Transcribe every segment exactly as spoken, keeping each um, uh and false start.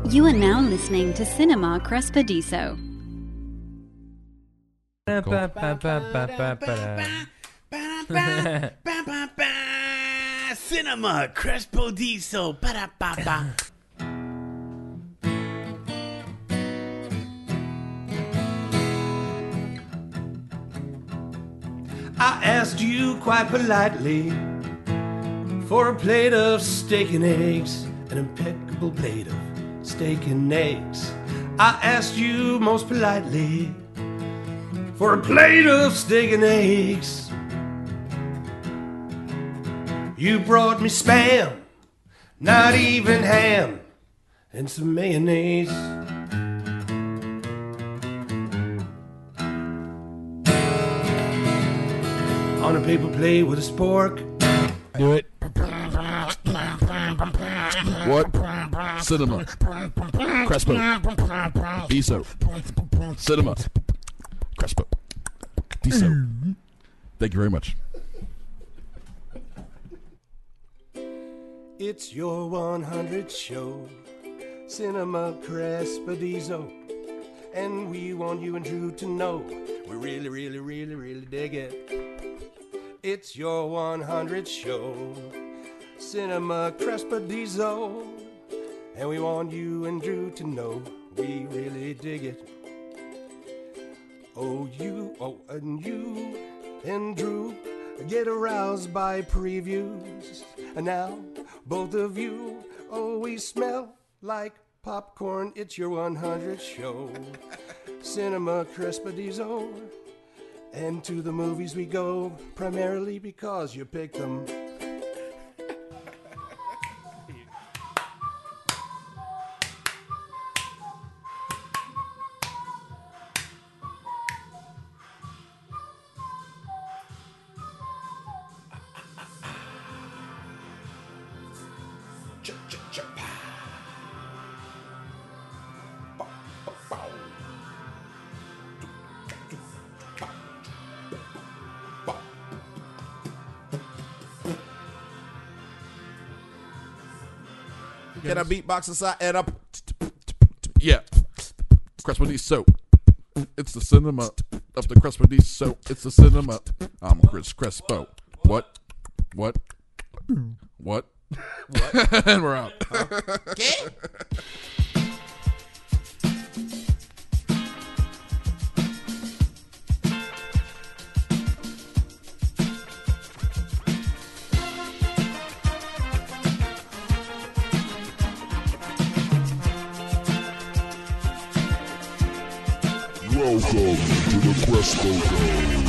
You are now listening to Cinema Crespediso. Cinema Crespediso. I asked you quite politely for a plate of steak and eggs, an impeccable plate of steak and eggs. I asked you most politely for a plate of steak and eggs. You brought me spam, not even ham, and some mayonnaise. On a paper plate with a spork. Do it. What? Cinema. Crespo. Diso. Cinema. Crespo. Diso. Thank you very much. It's your one hundredth show, Cinema Crespediso, and we want you and Drew to know we really, really, really, really dig it. It's your one hundredth show, Cinema Crespediso, and we want you and Drew to know we really dig it. Oh, you, oh, and you and Drew get aroused by previews, and now both of you, oh, we smell like popcorn. It's your one hundredth show, Cinema Crespediso. And to the movies we go, primarily because you picked them. Can I beatbox aside and up? Yeah. Crespediso. It's the cinema of the Crespediso. It's the cinema. I'm Chris Crespo. What? What? What? What? And we're out. Okay. Welcome to the Crespo Dome.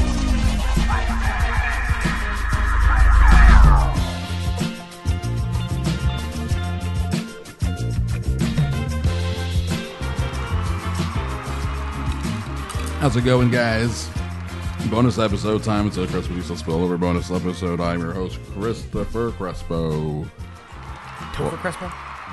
How's it going, guys? Bonus episode time. It's a Crespediso spillover bonus episode. I'm your host, Christopher Crespo. Topher Crespo?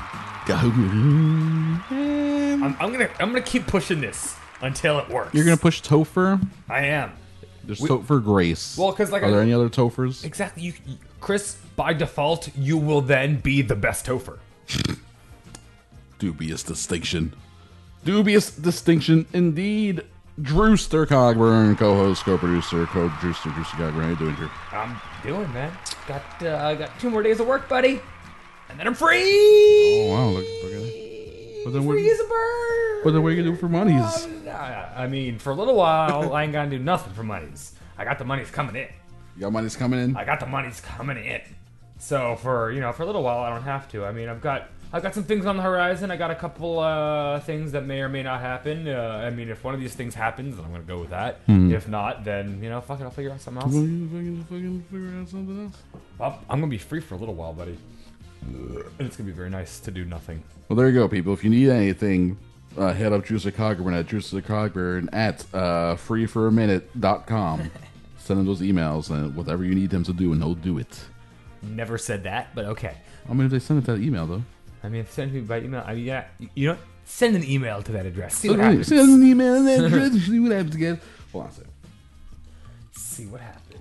I'm, I'm, I'm gonna I'm gonna keep pushing this until it works. You're gonna push Topher? I am. There's We- Topher Grace. Well, 'cause like are I- there any other Tophers? Exactly. You, you- Chris, by default, you will then be the best Topher. Dubious distinction. Dubious distinction indeed. Drewster Cogburn, co-host, co-producer, co-Drewster, Drewster Cogburn. How you doing, Drew? I'm doing, man. Got uh, I got two more days of work, buddy, and then I'm free. Oh wow, look, look at that. But then what? Free as a bird. But then what are you gonna do for monies? Uh, I mean, for a little while, I ain't gonna do nothing for monies. I got the monies coming in. You got monies coming in. I got the monies coming in. So for you know, for a little while, I don't have to. I mean, I've got I've got some things on the horizon. I got a couple uh, things that may or may not happen. Uh, I mean, if one of these things happens, then I'm gonna go with that. Hmm. If not, then you know, fuck it, I'll figure out something else. Fucking, fucking figure out something else. Well, I'm gonna be free for a little while, buddy, and it's gonna be very nice to do nothing. Well, there you go, people. If you need anything, uh, head up Drewster Cogburn at Drewster Cogburn at uh, free for a minute dot com. Send him those emails and whatever you need him to do, and he'll do it. Never said that, but okay. I mean, if they send it to that email, though. I mean, send me by email. I mean, yeah, you know, what? Send an email to that address. See what Okay, happens. send an email to that address. See what happens again. Hold on a second. See what happens.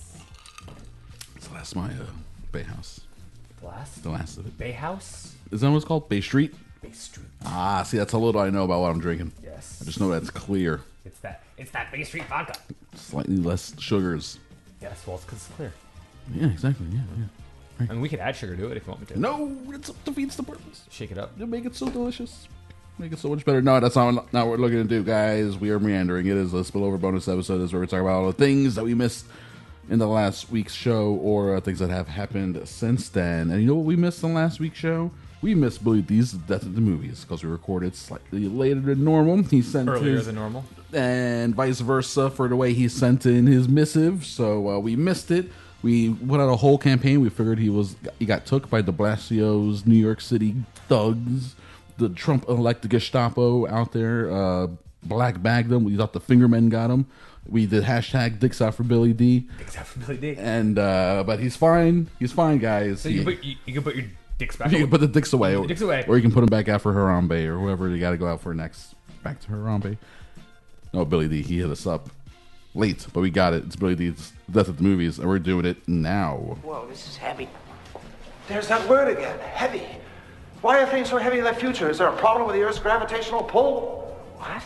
So that's my uh, Bay House. The last The last of it. Bay House. Is that what it's called? Bay Street? Bay Street. Ah, see, that's a little I know about what I'm drinking. Yes. I just know that it's clear. It's that. It's that Bay Street vodka. Slightly less sugars. Yes, well, it's because it's clear. Yeah, exactly. Yeah, yeah. I mean, we could add sugar to it if you want me to. No, it defeats the purpose. Shake it up. You make it so delicious. Make it so much better. No, that's not, not what we're looking to do, guys. We are meandering. It is a spillover bonus episode. This is where we talk about all the things that we missed in the last week's show or uh, things that have happened since then. And you know what we missed in last week's show? We missed Billy D's Death of the Movies because we recorded slightly later than normal. He sent Earlier his, than normal. and vice versa for the way he sent in his missive. So uh, we missed it. We went on a whole campaign. We figured he was he got took by de Blasio's New York City thugs. The Trump-elected Gestapo out there uh, black bagged him. We thought the fingermen got him. We did hashtag dicks out for Billy D. Dicks out for Billy D. And uh, but he's fine. He's fine, guys. So He- you, can put, you, you can put your dicks back. you can put the dicks away, The dicks away. or you can put them back out for Harambe or whoever you got to go out for next. Back to Harambe. No, Billy D. He hit us up late, but we got it. It's Billy D's Death of the Movies, and we're doing it now. Whoa, this is heavy. There's that word again, heavy. Why are things so heavy in the future? Is there a problem with the Earth's gravitational pull? What?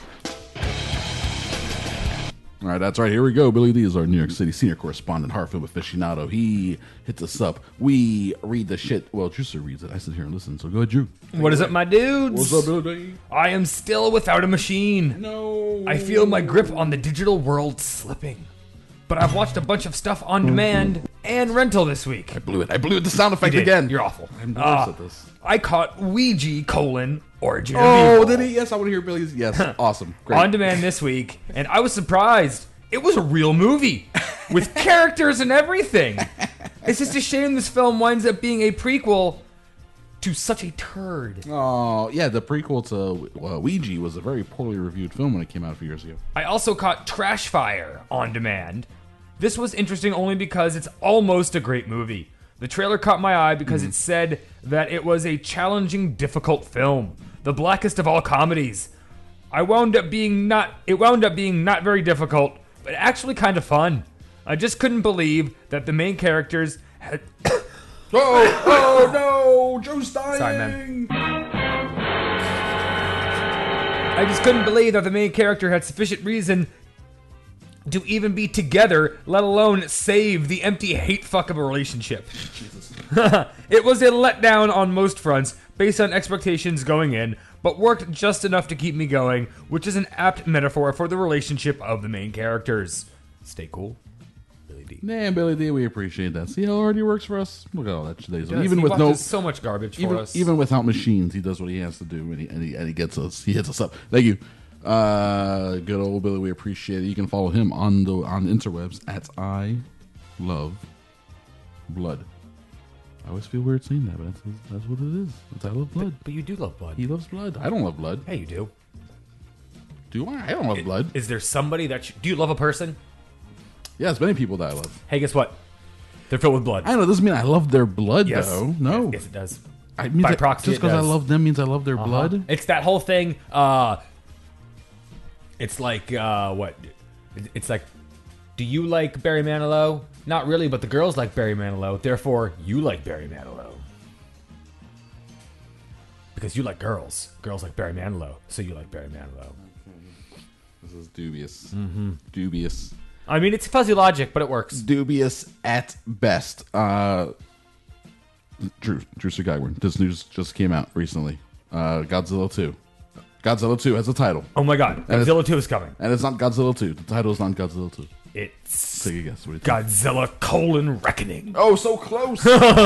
All right, that's right. Here we go. Billy D is our New York City senior correspondent, horror film aficionado. He hits us up. We read the shit. Well, Juicer reads it. I sit here and listen. So go ahead, Drew. What is up, my dudes? What's up, Billy D? I am still without a machine. No. I feel my grip on the digital world slipping. But I've watched a bunch of stuff on demand and rental this week. I blew it. I blew it. The sound effect You did. again. You're awful. I'm the Uh, worst at this. I caught Ouija colon Origin of Oh, Evil did he? Yes, I want to hear Billy's. Yes, awesome. Great. on demand this week, and I was surprised. It was a real movie with characters and everything. It's just a shame this film winds up being a prequel to such a turd. Oh, yeah, the prequel to uh, Ouija was a very poorly reviewed film when it came out a few years ago. I also caught Trash Fire on demand. This was interesting only because it's almost a great movie. The trailer caught my eye because it said that it was a challenging, difficult film, the blackest of all comedies. I wound up being not. It wound up being not very difficult, but actually kind of fun. I just couldn't believe that the main characters had. Oh, oh no, Joe's dying. Sorry, man. I just couldn't believe that the main character had sufficient reason to even be together, let alone save the empty hate fuck of a relationship. Jesus. It was a letdown on most fronts, based on expectations going in, but worked just enough to keep me going, which is an apt metaphor for the relationship of the main characters. Stay cool, Billy D. Nah, Billy D, we appreciate that. See how it already works for us? Look at all that today. So Yes, even he with no, watches so much garbage for even, us. even without machines, he does what he has to do, and he, and he and he gets us. He hits us up. Thank you, uh, good old Billy. We appreciate it. You can follow him on the on the interwebs at I Love Blood. I always feel weird saying that, but that's, that's what it is. It's I love blood. but you do love blood. He loves blood. I don't love blood. Hey, you do. Do I? I don't love blood. Is there somebody that you, do you love a person? Yeah, there's many people that I love. Hey, guess what? They're filled with blood. I know. Doesn't mean I love their blood, Yes. though. No. Yes, it does. I mean, By that- proxy, just it because I does. love them means I love their blood. It's that whole thing. Uh, it's like uh, what? It's like, do you like Barry Manilow? Not really, but the girls like Barry Manilow. Therefore, you like Barry Manilow because you like girls. Girls like Barry Manilow, so you like Barry Manilow. This is dubious. Mm-hmm. Dubious. I mean, it's fuzzy logic, but it works. Dubious at best. Uh, Drew, Drew Segagwin. This news just came out recently. Uh, Godzilla two. Godzilla two has a title. Oh my God, And Godzilla two is coming. And it's not Godzilla two. The title is not Godzilla two. It's Take a guess. What do you think? Godzilla colon reckoning. Oh, so close.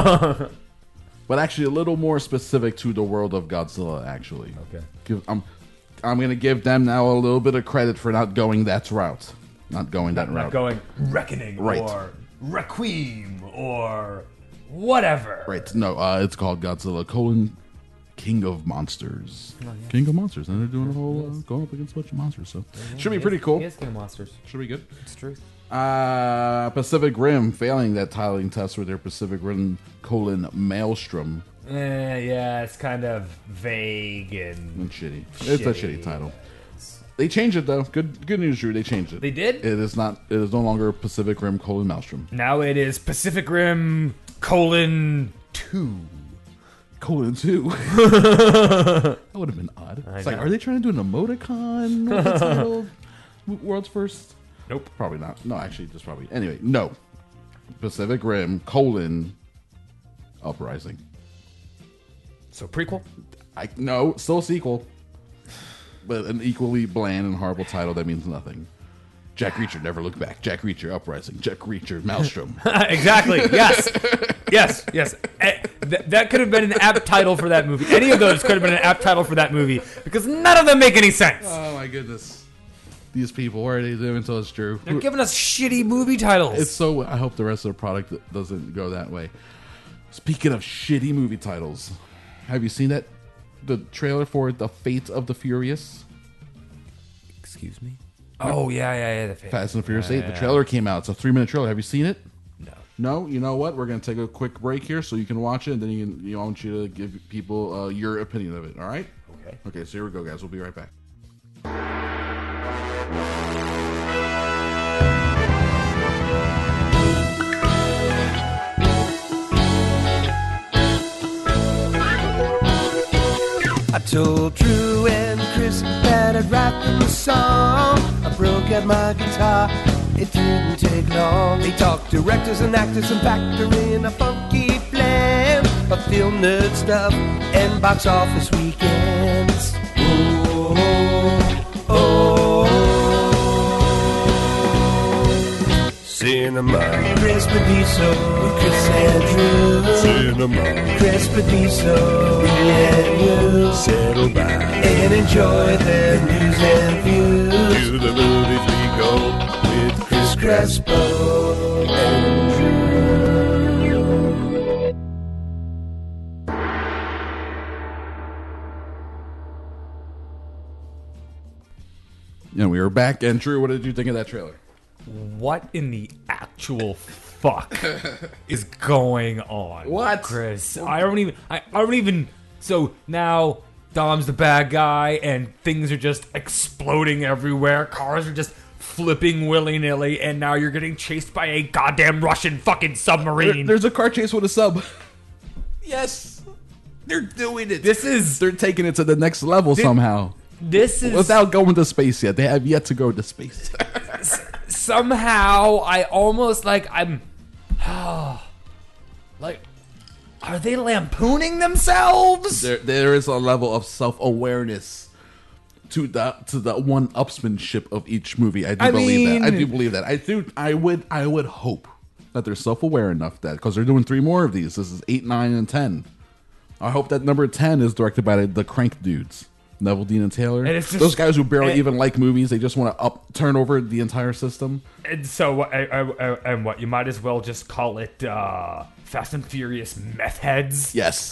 But actually a little more specific to the world of Godzilla, actually. Okay. Give, I'm, I'm going to give them now a little bit of credit for not going that route. Not going that route. Not going reckoning Right. or requiem or whatever. Right. No, uh, it's called Godzilla colon King of Monsters. Oh, King of Monsters. And they're doing a whole, uh, going up against a bunch of monsters. So should be pretty cool. He is King of Monsters. Should be good. It's truth. Uh, Pacific Rim failing that titling test with their Pacific Rim colon Maelstrom. Eh, yeah, it's kind of vague and And shitty. It's a Shitty. shitty title. They changed it though. Good good news, Drew. They changed it. They did? It is not. It is no longer Pacific Rim colon Maelstrom. now it is Pacific Rim colon two. colon two. That would have been odd. I It's like, know. are they trying to do an emoticon with the title World's First? Nope. Probably not. No, actually, just probably. Anyway, no. Pacific Rim, colon, Uprising. So prequel? I No, still a sequel. But an equally bland and horrible title that means nothing. Jack Reacher, Never Look Back. Jack Reacher, Uprising. Jack Reacher, Maelstrom. Exactly. Yes. Yes. Yes. Eh, th- that could have been an apt title for that movie. Any of those could have been an apt title for that movie because none of them make any sense. Oh, my goodness. These people, what are they doing to us, Drew? They're giving us shitty movie titles. It's so. I hope the rest of the product doesn't go that way. Speaking of shitty movie titles, have you seen that? The trailer for The Fate of the Furious? Excuse me? Oh, yeah, yeah, yeah. The fa- Fast and Furious yeah, eight. yeah, The yeah. trailer came out. It's a three minute trailer. Have you seen it? No. No? You know what? We're going to take a quick break here so you can watch it, and then you can, you want you to give people uh, your opinion of it. All right? Okay. Okay, so here we go, guys. We'll be right back. I told Drew and Chris that I'd write them a song. I broke out my guitar, it didn't take long. They talked directors and actors and factor in a funky blend of film nerd stuff and box office weekends. Oh, oh, oh. Cinema. Crespediso with Chris and Drew. Cinema. Crespediso, me and you. Settle back and enjoy the news and views. To the movies we go with Chris Crespo and Drew. And we were back. And Drew, what did you think of that trailer? What in the actual fuck is going on? What? Chris? I don't even. I, I don't even. So now Dom's the bad guy, and things are just exploding everywhere. Cars are just flipping willy nilly, and now you're getting chased by a goddamn Russian fucking There- submarine. there's a car chase with a sub. Yes. They're doing it. This is They're taking it to the next level somehow. this is Without going to space yet. They have yet to go to space. somehow I almost like I'm like are they lampooning themselves? there, there is a level of self-awareness to the to the one-upsmanship of each movie. I do I believe that. I mean- do believe that. I do. I would. I would hope that they're self-aware enough that because they're doing three more of these. This is eight, nine, and ten. I hope that number ten is directed by the, the Crank dudes. Neville, Dean, and Taylor. And it's just- Those guys who barely and- even like movies. They just want to up turn over the entire system. And so, I, I, I, and what you might as well just call it uh, Fast and Furious meth heads. Yes.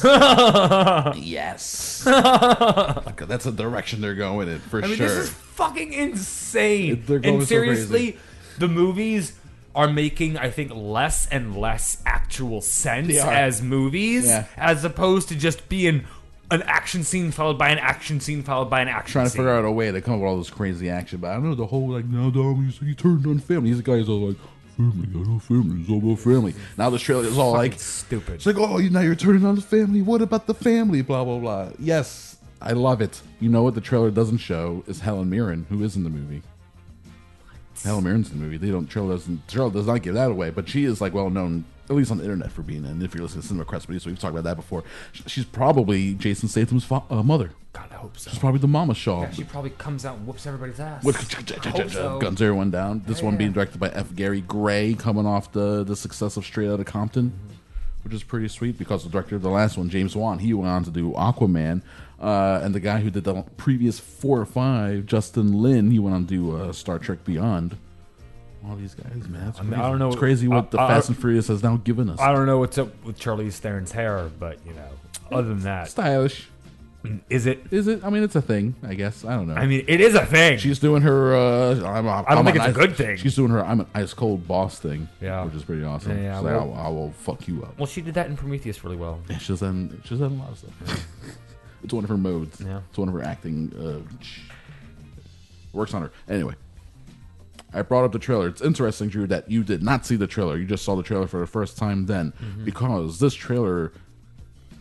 yes. Okay, that's the direction they're going in for I mean, sure. this is fucking insane. They're going and so seriously, crazy. the movies are making, I think, less and less actual sense They are. as movies, Yeah. as opposed to just being an action scene followed by an action scene followed by an action Trying to scene. figure out a way to come up with all this crazy action, but I don't know the whole like now Dom he turned on family. These guys are like family, I know family, it's all about family. Now this trailer is all like stupid. It's like, oh, you now you're turning on the family. What about the family? Blah blah blah. Yes, I love it. You know what the trailer doesn't show is Helen Mirren, who is in the movie. Helen Mirren's in the movie. They don't trailer doesn't trailer does not give that away, but she is like well known. At least on the internet for being in. If you're listening to Cinema Crespediso, so we've talked about that before. She's probably Jason Statham's fa- uh, mother. God, I hope so. She's probably the mama Shaw. Yeah, she probably comes out and whoops everybody's ass. With I hope so. guns everyone down. This Yeah, one yeah. being directed by F. Gary Gray, coming off the the success of Straight Outta Compton, which is pretty sweet because the director of the last one, James Wan, he went on to do Aquaman, uh, and the guy who did the previous four or five, Justin Lin, he went on to do uh, Star Trek Beyond. All these guys, man, it's I mean, crazy. I don't know- It's crazy what the I- I- Fast and Furious has now given us. I don't know what's up with Charlize Theron's hair, but you know, other than that, Stylish, is it? is it? I mean, it's a thing, I guess. I don't know. I mean, it is a thing. She's doing her. Uh, I'm, I'm I don't think an it's a ice- good thing. She's doing her. I'm an ice cold boss thing. Yeah. which is pretty awesome. Yeah, yeah, She's like, well- I, will- I will fuck you up. well, she did that in Prometheus really well. Yeah, she's done. She's done a lot of stuff. It's one of her modes. Yeah. It's one of her acting. Uh, works on her. Anyway, I brought up the trailer. It's interesting, Drew, that you did not see the trailer. You just saw the trailer for the first time then, Mm-hmm. because this trailer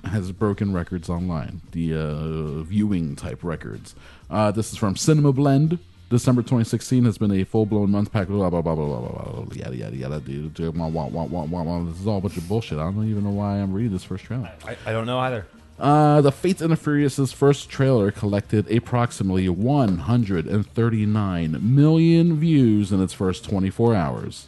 has broken records online, the uh, viewing type records. Uh, this is from Cinema Blend. December twenty sixteen has been a full-blown month packed blah, blah, blah, blah, blah, blah, blah, yada, yada, yada, dude. This is all a bunch of bullshit. I don't even know why I'm reading this first trailer. I, I don't know either. Uh, the Fate and the Furious' first trailer collected approximately one hundred thirty-nine million views in its first twenty-four hours.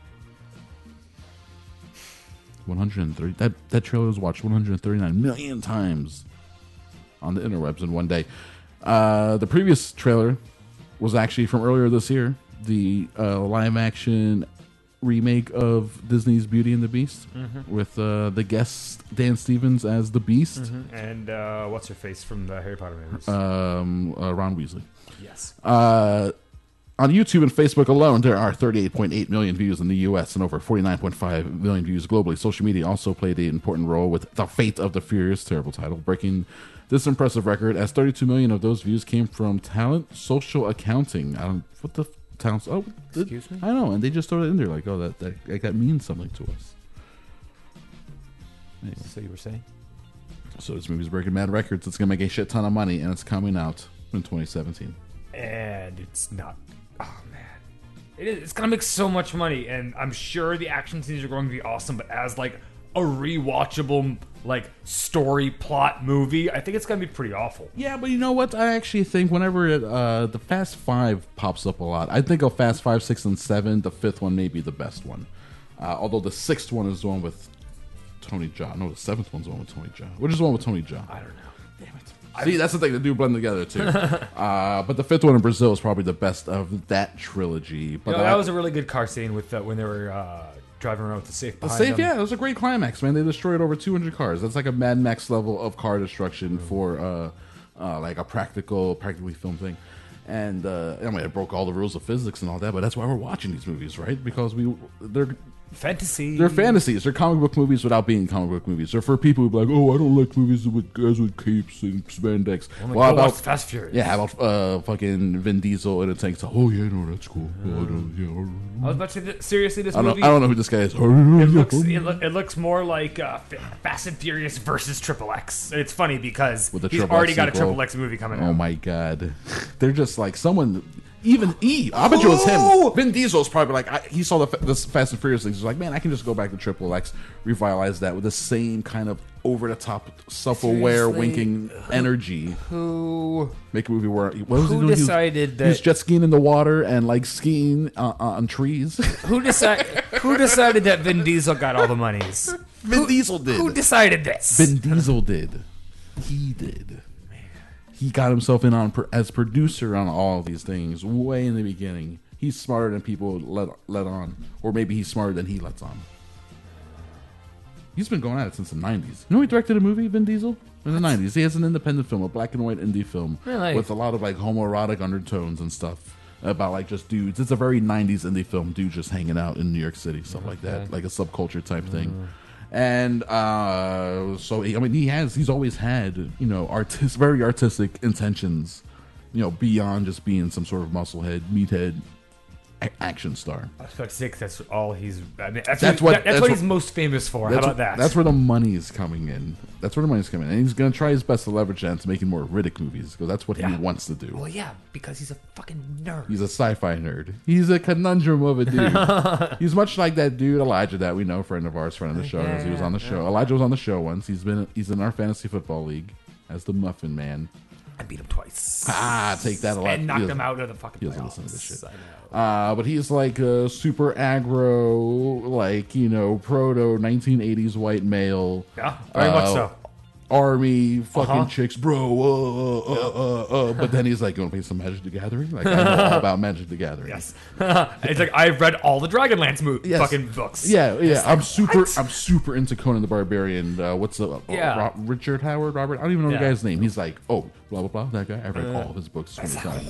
one hundred thirty that that trailer was watched one hundred thirty-nine million times on the interwebs in one day. Uh, the previous trailer was actually from earlier this year, the uh, live-action remake of Disney's Beauty and the Beast, mm-hmm. with uh, the guest Dan Stevens as the Beast, mm-hmm. and uh, what's her face from the Harry Potter movies? Um, uh, Ron Weasley. Yes. Uh, on YouTube and Facebook alone, there are thirty-eight point eight million views in the U S and over forty-nine point five million views globally. Social media also played an important role with The Fate of the Furious, terrible title, breaking this impressive record, as thirty-two million of those views came from Talent Social Accounting. I don't, what the f- talents? Oh, excuse me. I know, and they just throw it in there like, oh, that that, that means something to us. Anyway. So you were saying? So this movie's breaking mad records. It's gonna make a shit ton of money, and it's coming out in twenty seventeen. And it's not. Oh man, it is. It's gonna make so much money, and I'm sure the action scenes are going to be awesome. But as like a rewatchable like story plot movie, I think it's gonna be pretty awful. Yeah, but you know what? I actually think whenever it, uh, the Fast Five pops up a lot, I think of Fast Five, Six, and Seven. The fifth one may be the best one, uh, although the sixth one is the one with Tony Jaa. No, the seventh one's the one with Tony Jaa. Which is the one with Tony Jaa? I don't know. Damn it. See, that's the thing. They do blend together too. uh, but the fifth one in Brazil is probably the best of that trilogy. But you know, I, that was a really good car scene with uh, when they were uh, driving around with the safe the behind safe. them. Yeah, it was a great climax, man. They destroyed over two hundred cars. That's like a Mad Max level of car destruction Mm-hmm. for uh, uh, like a practical, practically filmed thing. And uh, I mean, it broke all the rules of physics and all that. But that's why we're watching these movies, right? Because we they're. Fantasy. They're fantasies. They're comic book movies without being comic book movies. They're for people who are like, oh, I don't like movies with guys with capes and spandex. Oh my well, God, about watch Fast Furious. Yeah, how about uh, fucking Vin Diesel in a tank? Oh yeah, no, that's cool. Oh, no, yeah. I was about to say, that, seriously, this I don't, movie. I don't know who this guy is. It looks, it, lo- it looks more like uh, Fast and Furious versus Triple X. And it's funny because With the he's Triple already X got a sequel. Triple X movie coming out. Oh my god, they're just like someone. Even E, I bet you it was him. Vin Diesel's probably like I, he saw the this Fast and Furious things. He's like, man, I can just go back to Triple X, revitalize that with the same kind of over the top, self-aware, Seriously? winking energy. Who Make a movie where what was Who he doing? decided he was, that- he was jet skiing in the water and like skiing uh, on trees? who decided who decided that Vin Diesel got all the monies? Vin Diesel did. Who decided this? Vin Diesel did. He did. He got himself in on per, as producer on all of these things way in the beginning. He's smarter than people let let on, or maybe he's smarter than he lets on. He's been going at it since the nineties. You know, he directed a movie, Vin Diesel, in the nineties. He has an independent film, a black and white indie film, Really? with a lot of like homoerotic undertones and stuff about like just dudes. It's a very nineties indie film, dude just hanging out in New York City, stuff like that, like a subculture type thing. And uh, so, I mean, he has, he's always had, you know, artist, very artistic intentions, you know, beyond just being some sort of musclehead, meathead a- action star. I was about to say 'cause that's all he's. I mean, that's, That's what, what- that- that's that's what what- he's most famous for. How That's about where- that? That's where the money is coming in. That's where the money's coming in. And he's going to try his best to leverage that into making more Riddick movies, because that's what he Yeah. wants to do. Well, yeah, because he's a fucking nerd. He's a sci-fi nerd. He's a conundrum of a dude. He's much like that dude Elijah that we know, friend of ours, friend of the show. Yeah, as he was on the yeah, show. yeah. Elijah was on the show once. He's been he's in our fantasy football league as the Muffin Man. I beat him twice. Ah, take that a lot. And knocked He him doesn't- out of the fucking he playoffs. doesn't listen to this shit. I know. Uh, but he's like a super aggro, like, you know, proto nineteen eighties white male. Yeah, very much uh, so. Army fucking Uh-huh. chicks, bro. Uh, uh, uh, uh, uh. But then he's like, "You want to play some Magic the Gathering?" Like, I know all about Magic the Gathering. Yes. It's like I've read all the Dragonlance mo- Yes. fucking books. Yeah, yeah. It's I'm like, super. what? I'm super into Conan the Barbarian. Uh, what's the uh, Yeah. Ro- Richard Howard? Robert? I don't even know Yeah. the guy's name. He's like, oh, blah blah blah. That guy. I've read all of his books twenty times.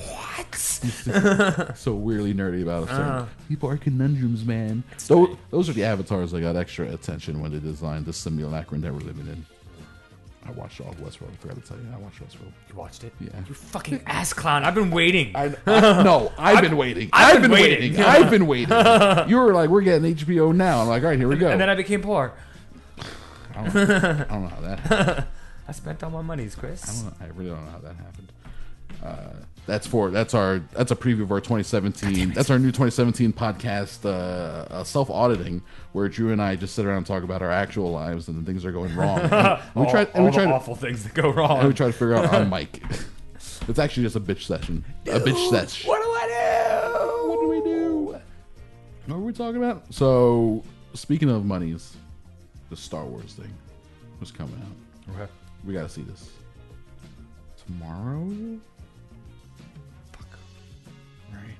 What? So weirdly nerdy about it. So Uh. people are conundrums, man. Those, those are the avatars that got extra attention when they designed the simulacrum that we're living in. I watched all of Westworld. I forgot to tell you. I watched Westworld. You watched it? Yeah. You fucking ass clown. I've been waiting. I, I, no, I've been waiting. I've I've been been waiting. waiting. I've been waiting. You were like, we're getting H B O now. I'm like, all right, here we go. And then I became poor. I don't, I don't know how that happened. I spent all my monies, I Chris. don't know. I really don't know how that happened. Uh, that's for that's our that's a preview of our twenty seventeen. That's our new twenty seventeen podcast, uh, uh, self auditing, where Drew and I just sit around and talk about our actual lives and the things that are going wrong. And, and we all try and all we try the to, awful things that go wrong. and we try to figure out on mic. It's actually just a bitch session. A bitch session. What do I do? What do we do? What were we talking about? So, speaking of monies, the Star Wars thing was coming out. Okay. We gotta see this tomorrow. Fuck. Right.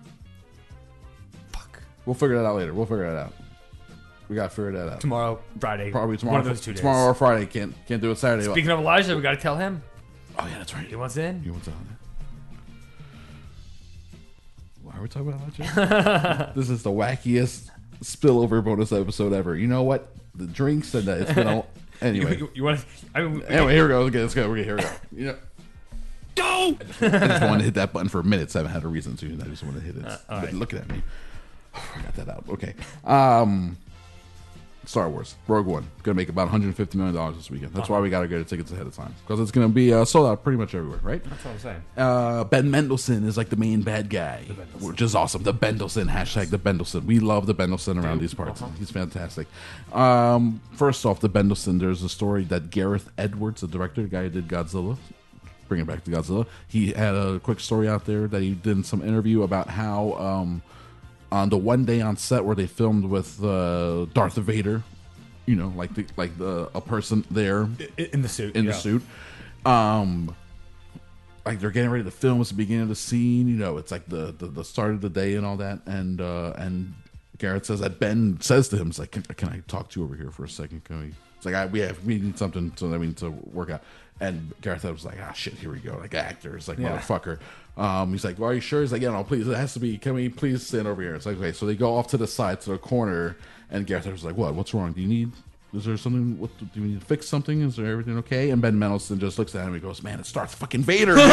Fuck. We'll figure that out later. We'll figure that out. We gotta figure that out. Tomorrow, Friday. Probably tomorrow. One of those two days. Tomorrow or Friday. Can't can't do it Saturday. Speaking of Elijah, we got to tell him. Oh yeah, that's right. He wants in. You want to? Why are we talking about that? This is the wackiest spillover bonus episode ever. You know what? The drinks and the, it's been a, anyway. You, you, you want? I mean, Anyway, here we go. Okay, let's go. Okay, here we go. You know, go. I just wanted to hit that button for minutes. I haven't had a reason to. I just wanted to hit it. Uh, all But right. looking at me. I got that out. Okay. Um, Star Wars Rogue One gonna make about one hundred fifty million dollars this weekend. That's why we gotta get the tickets ahead of time because it's gonna be uh, sold out pretty much everywhere, right? that's what I'm saying. Uh, Ben Mendelsohn is like the main bad guy, which is awesome. The Bendelson hashtag the Bendelson. We love the Bendelson around these parts. Uh-huh. He's fantastic. Um, first off, the Bendelson. There's a story that Gareth Edwards, the director, the guy who did Godzilla, bring it back to Godzilla. He had a quick story out there that he did in some interview about how um, on the one day on set where they filmed with uh, Darth Vader, you know, like the like the a person there In the suit. in yeah. the suit. Um, like they're getting ready to film. It's the beginning of the scene. You know, it's like the, the, the start of the day and all that. And uh, and Garrett says that Ben says to him, "It's like, can, can I talk to you over here for a second? Can we?" It's like, I, we have we need something so that we need to work out. And Gareth was like, "Ah, shit, here we go." Like actors, like Yeah. motherfucker. Um, he's like, well, "Are you sure?" He's like, "Yeah, no, please. It has to be. Can we please stand over here?" It's like, okay. So they go off to the side to the corner, and Gareth was like, "What? What's wrong? Do you need?" Is there something? What, do we need to fix something? Is there everything okay? And Ben Mendelsohn just looks at him and he goes, "Man, it starts fucking Vader. Dude.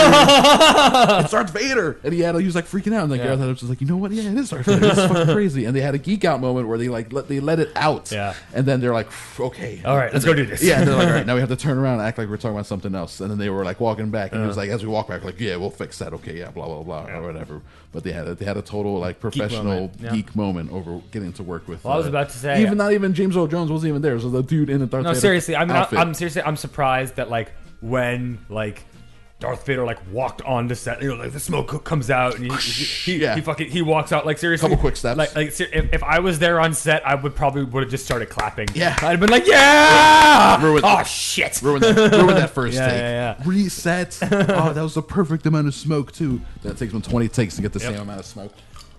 It starts Vader." And he had, he was like freaking out. And like Yeah. Gareth Edwards was like, "You know what? Yeah, it is Darth Vader. It's fucking crazy." And they had a geek out moment where they like let they let it out. Yeah. And then they're like, "Okay, All right, let's And go then- do this. Yeah. And they're like, "All right, now we have to turn around and act like we're talking about something else." And then they were like walking back, and he was like, as we walk back, like, "Yeah, we'll fix that. Okay, yeah, blah blah blah, or whatever." But they had a, they had a total like professional geek moment, moment, yeah. over getting to work with. Well, I was uh, about to say- even not even James Earl Jones wasn't even there. So the dude in the Darth No, Vader seriously. I mean, I, outfit. I'm seriously. I'm surprised that like when like Darth Vader like walked on the set, you know, like the smoke comes out and he he, he, Yeah. he fucking he walks out like seriously. Couple quick steps. Like like ser- if, if I was there on set, I would probably would have just started clapping. Yeah. I'd have been like, yeah. Ruined- oh shit. Ruin that, ruin that first Yeah, take. yeah, yeah. Reset. Oh, that was the perfect amount of smoke too. That takes them twenty takes to get the Yep. same amount of smoke.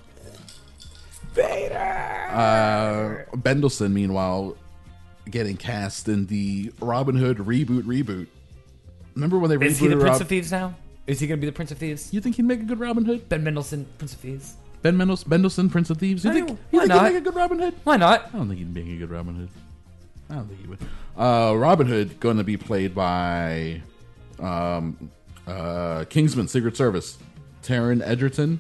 Vader. Uh, Bendelson, meanwhile, getting cast in the Robin Hood reboot. Reboot. Remember when they rebooted Is he the Prince Rob- of Thieves now? Is he gonna be the Prince of Thieves? You think he'd make a good Robin Hood? Ben Mendelsohn, Prince of Thieves. Ben Mendelsohn, Bendelson, Prince of Thieves. You I think, don't- you why think he'd not? make a good Robin Hood? Why not? I don't think he'd make a good Robin Hood. I don't think he would. Uh, Robin Hood going to be played by um, uh, Kingsman Secret Service, Taron Egerton,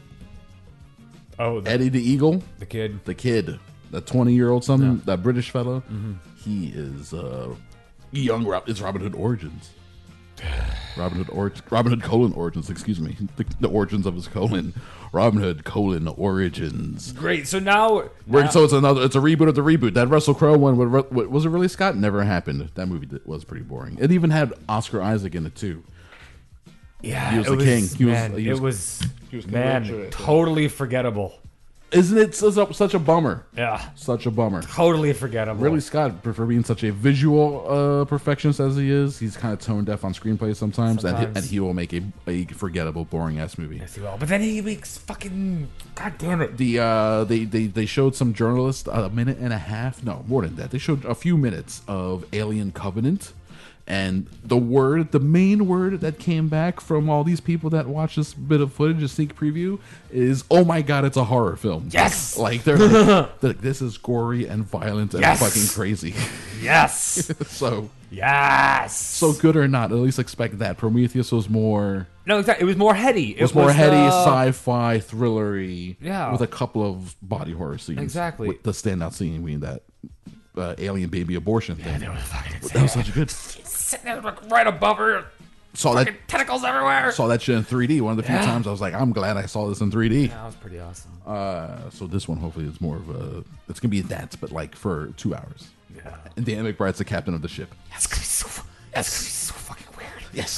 Oh, the, Eddie the Eagle, the kid. the kid, that twenty-year-old son, that British fellow. He is uh, young. Rob- it's Robin Hood Origins. Robin Hood or- Robin Hood colon Origins. Excuse me, the, the origins of his colon. Robin Hood colon Origins. Great. So now, We're, now- so it's another. It's a reboot of the reboot. That Russell Crowe one, with, with, was it really Scott? Never happened. That movie did, was pretty boring. It even had Oscar Isaac in it too. yeah, he was it the king. He was- man, he was- it was, he was man, convinced of it. totally forgettable. Isn't it such a, such a bummer? Yeah, Such a bummer. totally forgettable. Really, Scott, for being such a visual uh, perfectionist as he is, he's kind of tone deaf on screenplays sometimes, And, he, Sometimes. and he will make a, a forgettable, boring ass movie. Yes, he will. But then he makes fucking. God damn it. The uh, they, they they showed some journalists a minute and a half, no more than that. They showed a few minutes of Alien Covenant, and the word, the main word that came back from all these people that watched this bit of footage, a sneak preview, is "Oh my god, it's a horror film." Yes! like they're like, they're like, this is gory and violent and Yes! fucking crazy. Yes. so yes. so good or not, at least expect that. Prometheus was more. No, exactly. It was more heady. It It was more heady, uh, sci-fi, thrillery, Yeah. with a couple of body horror scenes. Exactly. With the standout scene being that uh, alien baby abortion thing. They were fucking insane. That was such a good. Sitting there like, right above her. Saw that Fucking tentacles everywhere. saw that shit in three D. One of the few Yeah. times I was like, I'm glad I saw this in three D. That was pretty awesome. Uh, so this one hopefully is more of a. It's gonna be intense, but like for two hours. Yeah. And Dan McBride's the captain of the ship. That's gonna be so. That's gonna be so fucking weird. Yes.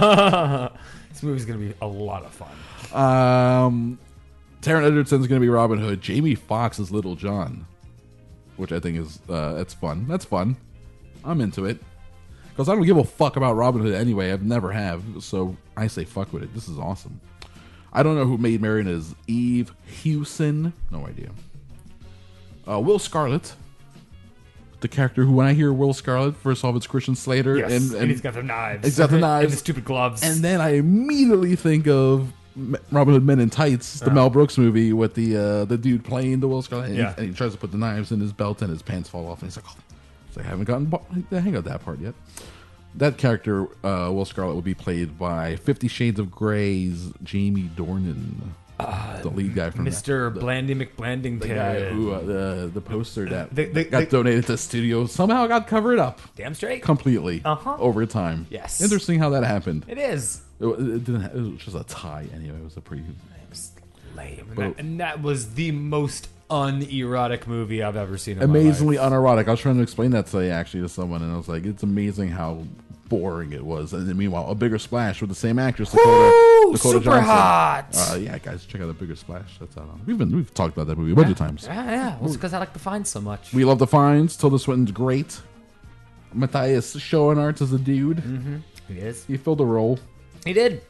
This movie's gonna be a lot of fun. um, Taron Egerton's gonna be Robin Hood. Jamie Foxx is Little John, which I think is uh, that's fun. That's fun. I'm into it. Because I don't give a fuck about Robin Hood anyway. I've never have. So I say fuck with it. This is awesome. I don't know who Maid Marian is. Eve Hewson. No idea. Uh, Will Scarlet. The character who, when I hear Will Scarlet, first off, it's Christian Slater. Yes, and, and, and he's got the knives. He's got the knives. and the stupid gloves. And then I immediately think of Robin Hood Men in Tights, the Oh. Mel Brooks movie with the uh, the dude playing the Will Scarlet. And, Yeah. he, and he tries to put the knives in his belt and his pants fall off. And he's like, oh. So I haven't gotten bo- the hang of that part yet. That character, uh, Will Scarlet, will be played by Fifty Shades of Grey's Jamie Dornan, uh, the lead guy from Mister that, the, Blandy McBlandington. the guy who uh, the the poster that The- the- got the- donated to the studio somehow got covered up Damn straight. completely Uh-huh. over time. Yes. Interesting how that happened. It is. It, it didn't. It was just a tie anyway. It was a pretty. It was lame. And But- that, and that was the most unerotic movie I've ever seen in Amazingly my life. unerotic. I was trying to explain that today actually to someone, and I was like, "It's amazing how boring it was." And then meanwhile, a Bigger Splash with the same actress, Dakota, Woo! Dakota Super Johnson. hot! Uh, yeah, guys, check out a Bigger Splash. That's out on. We've been we've talked about that movie a bunch of times. Yeah, yeah. Well, it's because I like to find so much. We love the finds. Tilda Swinton's great. Matthias Schoenaerts is a dude. Mm-hmm. He is. He filled a role. He did.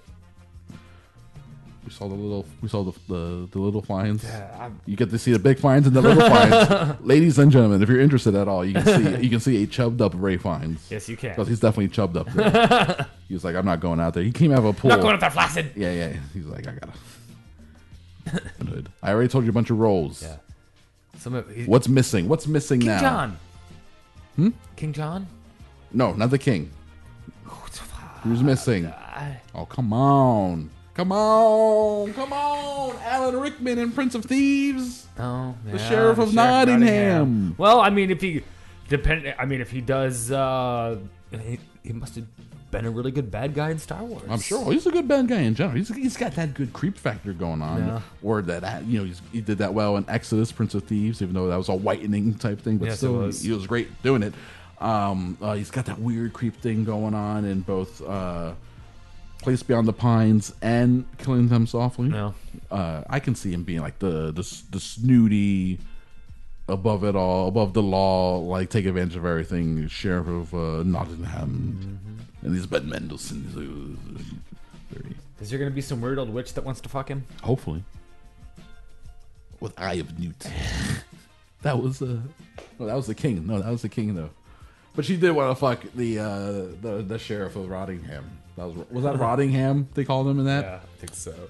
We saw the little. We saw the the, the little finds. Yeah, I'm- You get to see the big finds and the little finds. Ladies and gentlemen, if you're interested at all, you can see you can see a chubbed up Ray Finds. Yes, you can. Because he's definitely chubbed up there. He was like, I'm not going out there. He came out of a pool. Not going up there flaccid. Yeah, yeah. He's like, I gotta. Hood. I already told you a bunch of roles. Yeah. Some of, he, What's missing? What's missing King now? John. Hmm? King John? No, not the king. Who's missing? Oh, come on. Come on. Come on. Alan Rickman in Prince of Thieves. Oh, The yeah, Sheriff the of Sheriff Nottingham. Well, I mean, if he depend, I mean, if he does, uh, he, he must have been a really good bad guy in Star Wars. I'm sure. He's a good bad guy in general. He's, he's got that good creep factor going on. Yeah. Or that, you know, he's, he did that well in Exodus, Prince of Thieves, even though that was a whitening type thing. But Yes, still, it was. He, he was great doing it. Um, uh, he's got that weird creep thing going on in both uh, Place Beyond the Pines and Killing Them Softly. No. Uh, I can see him being like the, the, the snooty, above it all, above the law, like take advantage of everything, Sheriff of uh, Nottingham. Mm-hmm. And he's Ben Mendelsohn. He's, uh, very, Is there going to be some weird old witch that wants to fuck him? hopefully. With Eye of Newt. That was uh no, that was the king. No, that was the king though. But she did want to fuck the uh the, the sheriff of Rottingham. That was was that Rottingham they called him in that? Yeah, I think so.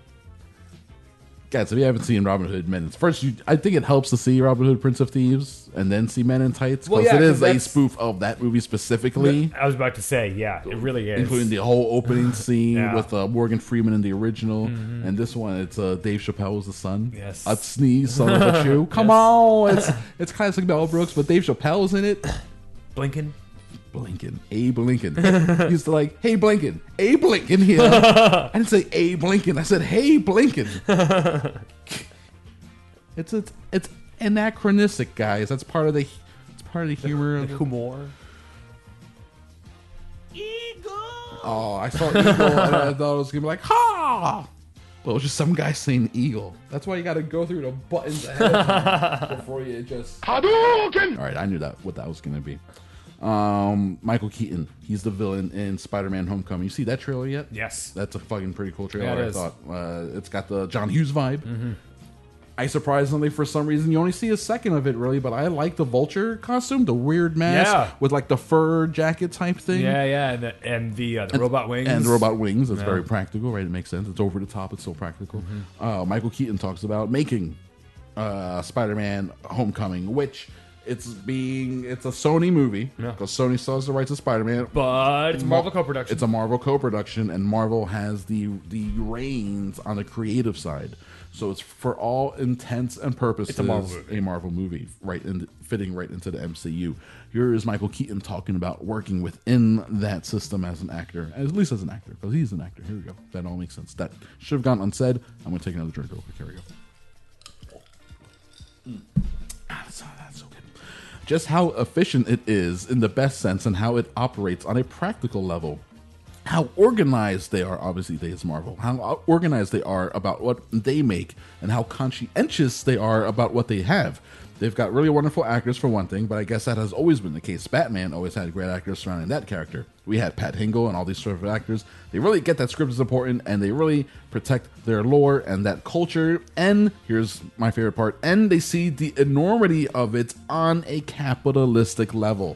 Guys, if you haven't seen Robin Hood Men in first, you, I think it helps to see Robin Hood Prince of Thieves and then see Men in Tights Well, because yeah, it 'cause is a that's- spoof of that movie specifically. I was about to say, yeah, it really is. Including the whole opening scene Yeah. with uh, Morgan Freeman in the original, and this one it's uh, Dave Chappelle was the son. Yes. A sneeze, son of a shoe. Come on, it's it's classic Mel Brooks, but Dave Chappelle's in it. Blinken. Blinken, Abe Lincoln. He used to like, hey Blinken, Abe Lincoln here. I didn't say Abe Lincoln. I said, hey Blinken. it's it's it's anachronistic, guys. That's part of the it's part of the humor. of The it. humor. Oh, I saw Eagle and I thought it was gonna be like, ha! But it was just some guy saying Eagle. That's why you gotta go through the buttons ahead of time before you just Hadouken! Alright, I knew that what that was gonna be. Um, Michael Keaton, he's the villain in Spider-Man Homecoming. You see that trailer yet? Yes. That's a fucking pretty cool trailer, Yeah, it I is. thought. Uh, it's got the John Hughes vibe. I surprisingly, for some reason, you only see a second of it, really, but I like the Vulture costume, the weird mask Yeah. with like the fur jacket type thing. Yeah, yeah, and the, and the, uh, the robot wings. And the robot wings. It's Yeah. very practical, right? It makes sense. It's over the top. It's still practical. Uh, Michael Keaton talks about making uh, Spider-Man Homecoming, which It's being it's a Sony movie because Yeah. Sony still has the rights to Spider-Man. But it's a Marvel co-production. It's a Marvel co-production, and Marvel has the the reins on the creative side. So it's for all intents and purposes It's a Marvel movie. a Marvel movie, right in fitting right into the M C U. Here is Michael Keaton talking about working within that system as an actor, at least as an actor, because he's an actor. Here we go. That all makes sense. That should have gone unsaid. I'm going to take another drink real quick. Here we go. Mm. Ah, that's, that's so good. Just how efficient it is in the best sense and how it operates on a practical level. How organized they are, obviously they is Marvel, how organized they are about what they make and how conscientious they are about what they have. They've got really wonderful actors for one thing, but I guess that has always been the case. Batman always had great actors surrounding that character. We had Pat Hingle and all these sort of actors. They really get that script is important and they really protect their lore and that culture. And here's my favorite part, and they see the enormity of it on a capitalistic level.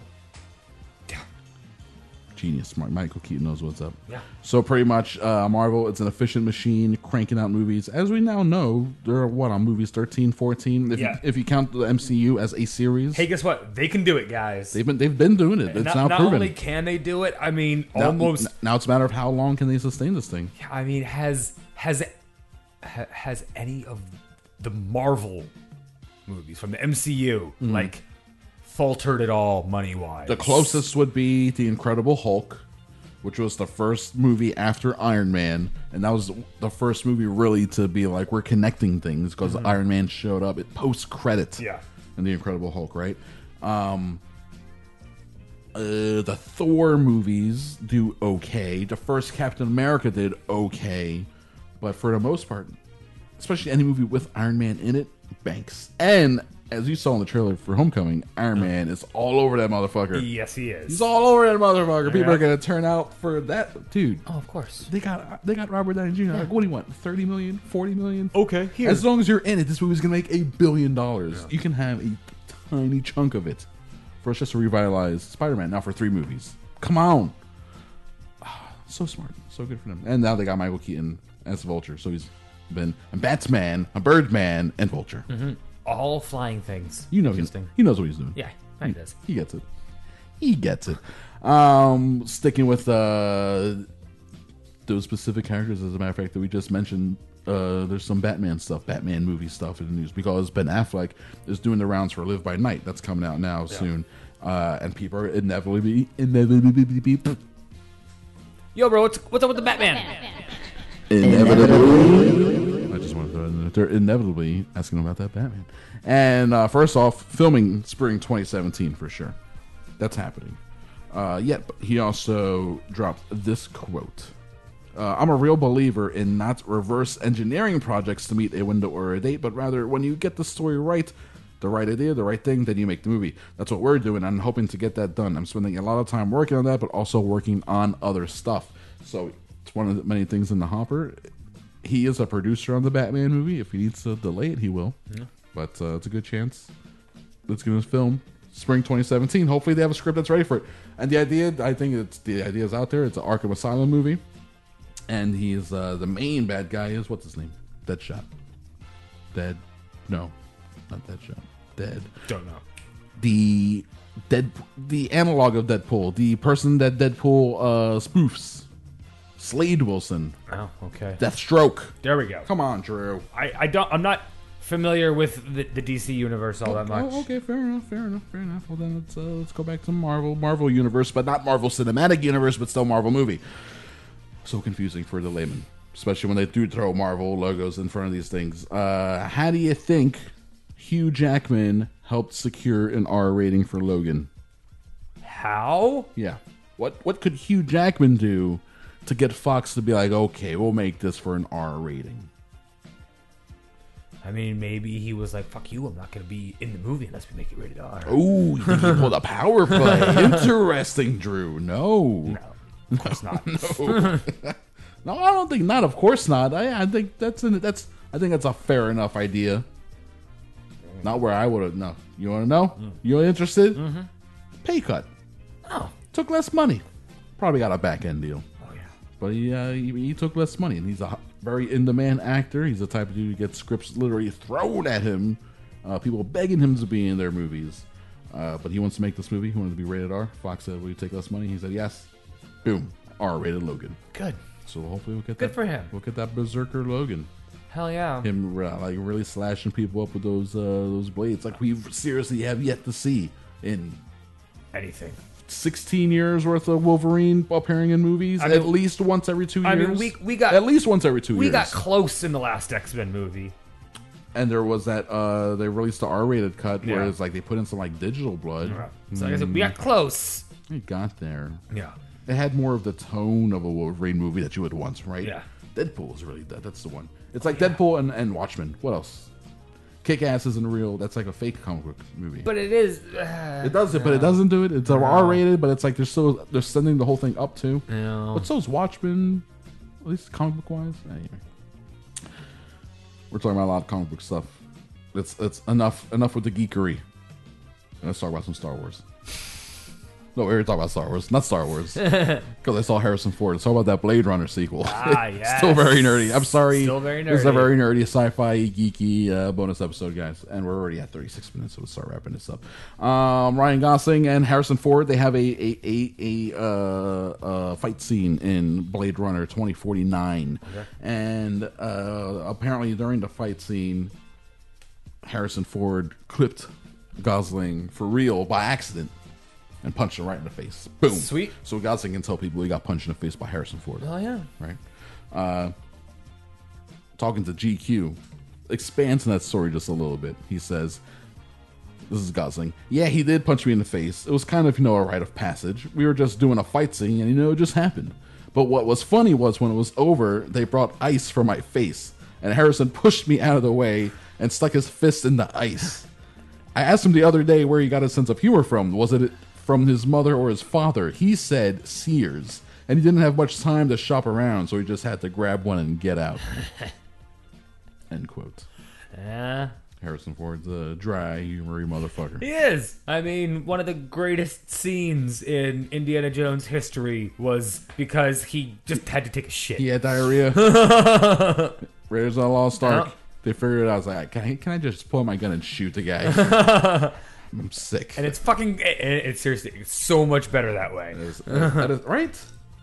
Genius. Michael Keaton knows what's up. Yeah. So pretty much, uh, Marvel, it's an efficient machine cranking out movies. As we now know, there are, what, on movies thirteen, fourteen? If, Yeah. you, if you count the M C U as a series. Hey, guess what? They can do it, guys. They've been, they've been doing it. It's not, now not proven. only can they do it, I mean, now, almost. Now it's a matter of how long can they sustain this thing. I mean, has has ha- has any of the Marvel movies from the M C U Mhm. like faltered at all money wise? The closest would be The Incredible Hulk, which was the first movie after Iron Man, and that was the first movie really to be like, we're connecting things, because Mhm. Iron Man showed up at post-credit Yeah. in The Incredible Hulk, right? Um, uh, the Thor movies do okay. The first Captain America did okay, but for the most part, especially any movie with Iron Man in it, banks. And as you saw in the trailer for Homecoming, Iron Man is all over that motherfucker. Yes, he is. He's all over that motherfucker. People Yeah. are gonna turn out for that dude. Oh, of course. They got they got Robert Downey Junior Like, what do you want? Thirty million, forty million? Okay, here. As long as you're in it, this movie's gonna make a billion dollars. You can have a tiny chunk of it for us just to revitalize Spider-Man. Now for three movies. Come on. Ah, so smart, so good for them. And now they got Michael Keaton as Vulture, so he's been a Batman, a Birdman, and Vulture. Mm-hmm. All flying things. You know, he, Interesting. he knows what he's doing. Yeah, he does. He gets it. He gets it. Um, sticking with uh, those specific characters, as a matter of fact, that we just mentioned, uh, there's some Batman stuff, Batman movie stuff in the news, because Ben Affleck is doing the rounds for Live by Night. That's coming out now Yeah. soon. Uh, and people are inevitably, inevitably, Yo, bro, what's, what's up with the Batman? inevitably, I just wanted to throw it in there. They're inevitably asking about that Batman. And uh, first off, filming spring twenty seventeen for sure. That's happening. Uh, yet, but he also dropped this quote. Uh, I'm a real believer in not reverse engineering projects to meet a window or a date, but rather when you get the story right, the right idea, the right thing, then you make the movie. That's what we're doing. I'm hoping to get that done. I'm spending a lot of time working on that, but also working on other stuff. So it's one of the many things in the hopper. He is a producer on the Batman movie. If he needs to delay it, he will. Yeah. But uh, it's a good chance. Let's get his film spring twenty seventeen. Hopefully they have a script that's ready for it. And the idea, I think it's the idea is out there. It's an Arkham Asylum movie, and he's uh, the main bad guy is what's his name? Deadshot. Dead? No, not Deadshot. Dead. Don't know. The dead, the analog of Deadpool, the person that Deadpool uh, spoofs, Slade Wilson. Oh, okay. Deathstroke. There we go. Come on, Drew. I, I don't. I'm not familiar with the, the D C universe all that much. Oh, okay, fair enough, fair enough, fair enough. Well, then let's uh, let's go back to Marvel, Marvel Universe, but not Marvel Cinematic Universe, but still Marvel movie. So confusing for the layman, especially when they do throw Marvel logos in front of these things. Uh, how do you think Hugh Jackman helped secure an R rating for Logan? How? Yeah. What what could Hugh Jackman do to get Fox to be like, okay, we'll make this for an R rating? I mean, maybe he was like, "Fuck you! I'm not going to be in the movie unless we make it rated R." Oh, you think he pulled a power play? Interesting, Drew. No, no, of course not. no. No, I don't think not. Of course not. I, I think that's an, that's I think that's a fair enough idea. Not where I would have. No, you want to know? Mm. You're interested? Mm-hmm. Pay cut. Oh, took less money. Probably got a back end deal. Oh yeah. But he, uh, he he took less money, and he's a very in demand actor. He's the type of dude who gets scripts literally thrown at him. Uh, people begging him to be in their movies. Uh, but he wants to make this movie. He wanted to be rated R. Fox said, "Will you take less money?" He said, "Yes." Boom, R-rated Logan. Good. So hopefully we'll get Good that. for him. We'll get that Berserker Logan. Hell yeah. Him uh, like really slashing people up with those uh, those blades, like we seriously have yet to see in Anything. sixteen years worth of Wolverine appearing in movies. I mean, at least once every two years. I mean, we we got at least once every two we years. got close in the last X-Men movie. And there was that uh, they released the R-rated cut where Yeah. it's like they put in some like digital blood. So like I said, we got close. It got there. Yeah. It had more of the tone of a Wolverine movie that you would want, right? Yeah. Deadpool is really that. That's the one. It's like Deadpool and, and Watchmen. What else? Kick-Ass isn't real. That's like a fake comic book movie. But it is. Uh, it does it, but it doesn't do it. It's a R-rated, but it's like they're still they're sending the whole thing up to. No. But so is Watchmen, at least comic book wise. Anyway, we're talking about a lot of comic book stuff. It's it's enough enough with the geekery. Let's talk about some Star Wars. No, we were talking about Star Wars, not Star Wars, because I saw Harrison Ford. Let's talk about that Blade Runner sequel. Ah, yes. Still very nerdy. I'm sorry. Still very This is a nerdy. very nerdy sci-fi geeky uh, bonus episode, guys, and we're already at thirty-six minutes, so let's start wrapping this up. Um, Ryan Gosling and Harrison Ford, they have a a a, a uh, uh, fight scene in Blade Runner twenty forty-nine, okay. and uh, apparently during the fight scene, Harrison Ford clipped Gosling for real by accident and punched him right in the face. Boom. Sweet. So Gosling can tell people he got punched in the face by Harrison Ford. Oh yeah. Right. Uh, talking to G Q, expands on that story just a little bit. He says, "This is Gosling. Yeah, he did punch me in the face. It was kind of, you know, a rite of passage. We were just doing a fight scene, and you know, it just happened. But what was funny was when it was over, they brought ice for my face, and Harrison pushed me out of the way and stuck his fist in the ice. I asked him the other day where he got his sense of humor from. Was it from his mother or his father? He said Sears, and he didn't have much time to shop around, so he just had to grab one and get out." End quote. Yeah. Harrison Ford's a dry, humory motherfucker. He is. I mean, one of the greatest scenes in Indiana Jones history was because he just had to take a shit. He had diarrhea. Raiders of the Lost Ark. Yeah. They figured it out. I was like, can I, can I just pull out my gun and shoot the guy? I'm sick. And it's fucking. It, it's seriously it's so much better that way. That is- that is- right?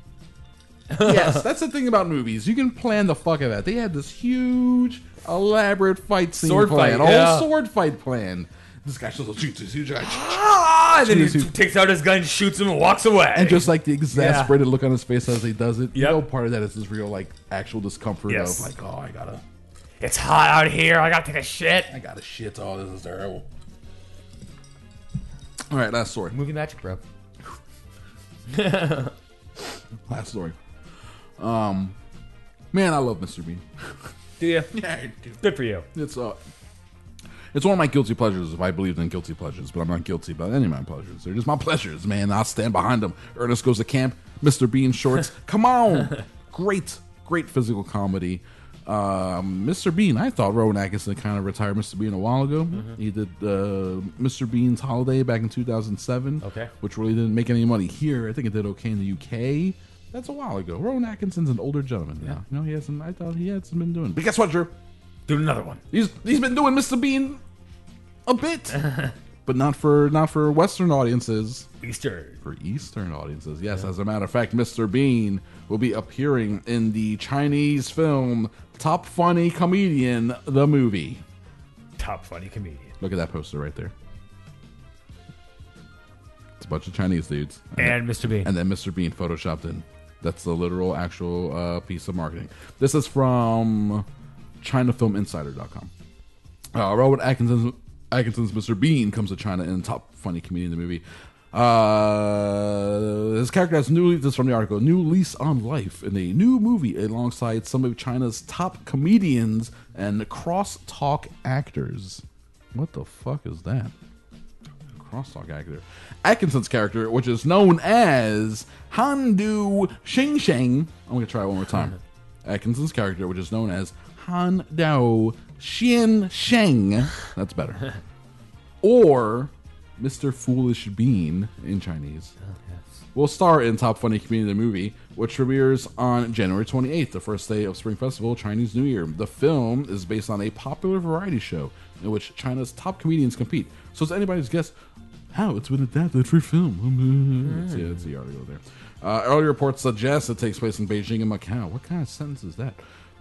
Yes, that's the thing about movies. You can plan the fuck out of that. They had this huge, elaborate fight scene Sword plan, fight, a yeah. whole sword fight plan. This guy shows a shoot this huge guy, Ah, and then he Shoots- takes out his gun, shoots him, and walks away. and just like the exasperated look on his face as he does it. You Yep. know, part of that is this real, like, actual discomfort Yes. of like, oh, I gotta, It's hot out here. I gotta take a shit. I gotta shit. Oh, this is terrible. All right, last story. Movie magic, bro. Last story. Um, man, I love Mister Bean. Do you? Yeah, I do. Good for you. It's uh, it's one of my guilty pleasures if I believed in guilty pleasures, but I'm not guilty about any of my pleasures. They're just my pleasures, man. I'll stand behind them. Ernest Goes to Camp, Mister Bean shorts. Come on, great, great physical comedy. Um, Mister Bean, I thought Rowan Atkinson kind of retired Mister Bean a while ago. Mm-hmm. He did uh, Mister Bean's Holiday back in two thousand seven, Okay. which really didn't make any money here. I think it did okay in the U K. That's a while ago. Rowan Atkinson's an older gentleman now. You know, he hasn't. I thought he hasn't been doing. But guess what, Drew? Do another one. He's he's been doing Mister Bean a bit, but not for not for Western audiences. Easter. For Eastern audiences, yes. As a matter of fact, Mister Bean will be appearing in the Chinese film Top Funny Comedian, the movie. Top funny comedian. Look at that poster right there. It's a bunch of Chinese dudes, And Mister Bean. and then Mister Bean photoshopped in. That's the literal, actual uh, piece of marketing. This is from China Film Insider dot com. Uh, Robert Atkinson's, Atkinson's Mister Bean comes to China in Top Funny Comedian in the movie. Uh, his character has new, this is from the article, new lease on life in a new movie alongside some of China's top comedians and crosstalk actors. What the fuck is that? Crosstalk actor. Atkinson's character, which is known as Handu Sheng Sheng. I'm going to try it one more time. Atkinson's character, which is known as Han Dao Xian Sheng. That's better. Or Mister Foolish Bean in Chinese. Will star in Top Funny Comedian the movie, which premieres on January twenty-eighth, the first day of Spring Festival, Chinese New Year. The film is based on a popular variety show in which China's top comedians compete. So it's anybody's guess, how it's been adapted for film. Mm. Yeah, that's the article there. Uh, early reports suggest it takes place in Beijing and Macau. What kind of sentence is that?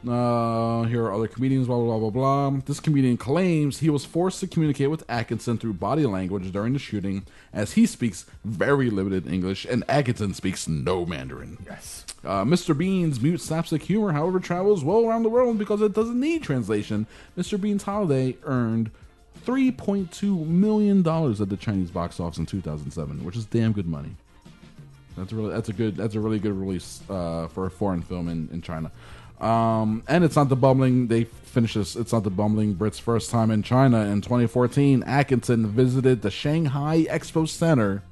Uh, here are other comedians, blah, blah, blah, blah, blah. This comedian claims he was forced to communicate with Atkinson through body language during the shooting, as he speaks very limited English and Atkinson speaks no Mandarin. Yes. Uh, Mister Bean's mute slapstick humor, however, travels well around the world because it doesn't need translation. Mister Bean's Holiday earned three point two million dollars at the Chinese box office in two thousand seven, which is damn good money. That's a really, that's a good, that's a really good release uh, for a foreign film in, in China. Um, and it's not the bumbling, they finished this, it's not the bumbling Brits' first time in China. In twenty fourteen, Atkinson visited the Shanghai Expo Center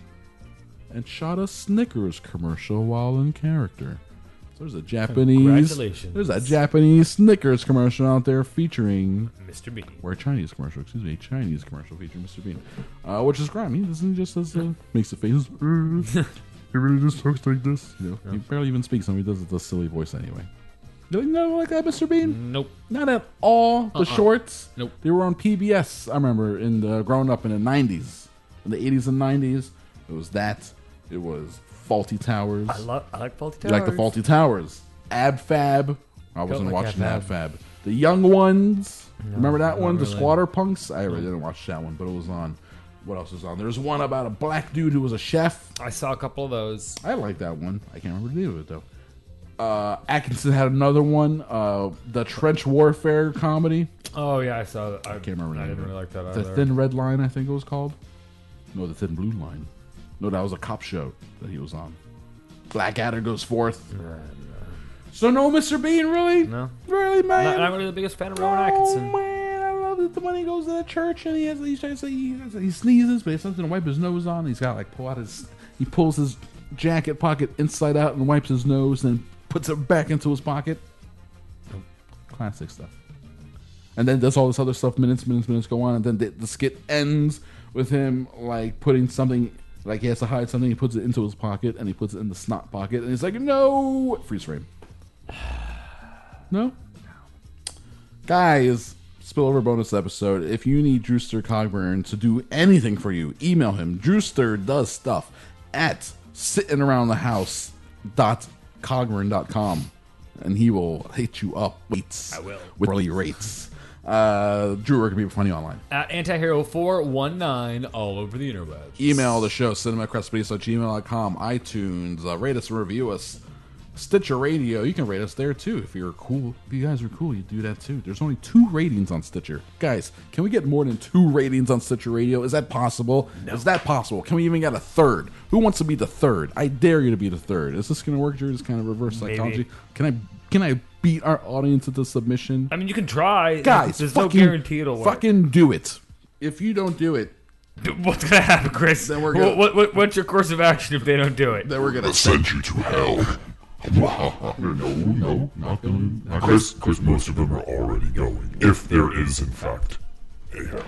and shot a Snickers commercial while in character. So there's a Japanese, Congratulations. there's a Japanese Snickers commercial out there featuring Mister Bean. or a Chinese commercial, excuse me, a Chinese commercial featuring Mister Bean, uh, which is grimy. He doesn't just says, uh, makes the faces. Uh, he really just talks like this. You know, yeah. He barely even speaks, and he does the silly voice anyway. You like, no, like that, Mister Bean? Nope. Not at all. The uh-uh. shorts. Nope. They were on P B S. I remember in the growing up in the nineties, in the eighties and nineties. It was that. It was Faulty Towers. I love. I like Faulty Towers. You like the Faulty Towers? Ab Fab. I wasn't like watching Ab Ab Fab. The Young Ones. No, Remember that one? really. The Squatter Punks? I really didn't watch that one, but it was on. What else was on? There was one about a black dude who was a chef. I saw a couple of those. I like that one. I can't remember the name of it, though. Uh, Atkinson had another one. Uh, the Trench Warfare comedy. Oh, yeah, I saw that. I, I can't remember. I the didn't name really of it. like that The either. Thin Red Line, I think it was called. No, The Thin Blue Line. No, that was a cop show that he was on. Blackadder goes forth. No, no. So no Mister Bean, really? No. Really, man? Not, not really the biggest fan of Rowan Oh, Atkinson. man, I love it. The when he goes to the church and he has, he, tries to, he, has, he sneezes, but he has something to wipe his nose on. He's got like pull out his, he pulls his jacket pocket inside out and wipes his nose and puts it back into his pocket. Classic stuff. And then does all this other stuff. Minutes, minutes, minutes go on, and then the, the skit ends with him like putting something, like he has to hide something. He puts it into his pocket and he puts it in the snot pocket, and he's like, "No!" Freeze frame. No? Guys, spillover bonus episode. If you need Drewster Cogburn to do anything for you, email him. Drewster does stuff at sitting around the house dot cogburn dot com, and he will hit you up with, I will. with early rates. Uh, Drew, where can people find you online? At Antihero four one nine all over the interwebs. Email the show, cinemacrespediso at gmail dot com, iTunes, uh, rate us and review us. Stitcher Radio, you can rate us there too. If you're cool, if you guys are cool, you do that too. There's only two ratings on Stitcher. Guys, can we get more than two ratings on Stitcher Radio? Is that possible? No. Is that possible? Can we even get a third? Who wants to be the third? I dare you to be the third. Is this going to work, Drew? This kind of reverse psychology? Maybe. Can I can I beat our audience into submission? I mean, you can try. Guys, there's fucking, no guarantee it'll work. Fucking do it. If you don't do it, Dude, what's going to happen, Chris? Then we're gonna, what, what, what's your course of action if they don't do it? Then we're going to send you to hell. no, no, not going. Because because most of them are already going. If there is, in fact, a hell.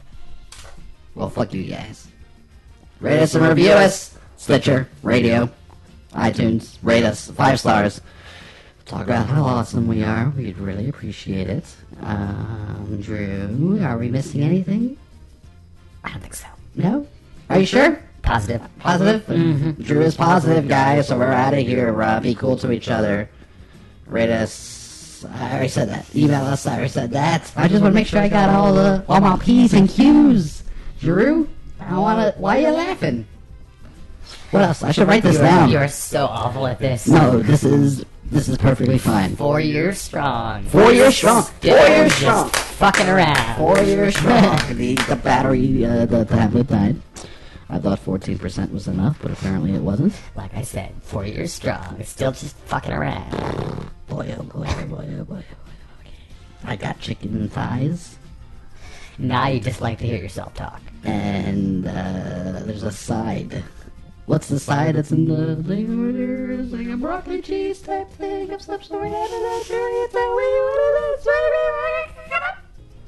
Well, fuck you guys. Rate us and review us. Stitcher, Radio, iTunes. Rate us five stars. Talk about how awesome we are. We'd really appreciate it. Um, Drew, are we missing anything? I don't think so. No? Are you sure? Positive. Positive? Mm-hmm. Drew is positive, guys, so we're out of here. Uh, be cool to each other. Rate us. I already said that. Email us. I already said that. I just want to make sure I got all the all my P's and Q's. Drew, I want to. Why are you laughing? What else? I should write this down. You're so awful at this. No, this is this is perfectly fine. Four years strong. Four years strong. Four years strong. Fucking around. Four years strong. the, the battery, uh, the tablet died. I thought fourteen percent was enough, but apparently it wasn't. Like I said, four years strong. It's still just fucking around. Boy, oh boy, oh boy, oh boy. I got chicken thighs. Now you just like to hear yourself talk. And uh, there's a side. What's the side that's in the thing over there? It's like a broccoli cheese type thing. I'm stuff so into that journey. It's that way. What is it?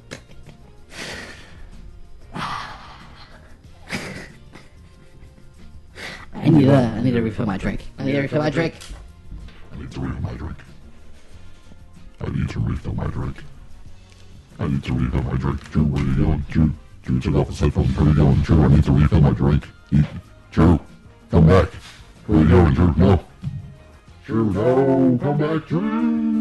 I need, uh, I need to refill my drink. I need to refill my drink. I need to refill my drink. I need to refill my drink. I need to refill my drink. Drew, where are you going? Drew, Drew took off his headphones. Where are you going? Drew, I need to refill my drink. He, Drew, come back. Where are you going, Drew? No. Drew, no. Come back, Drew.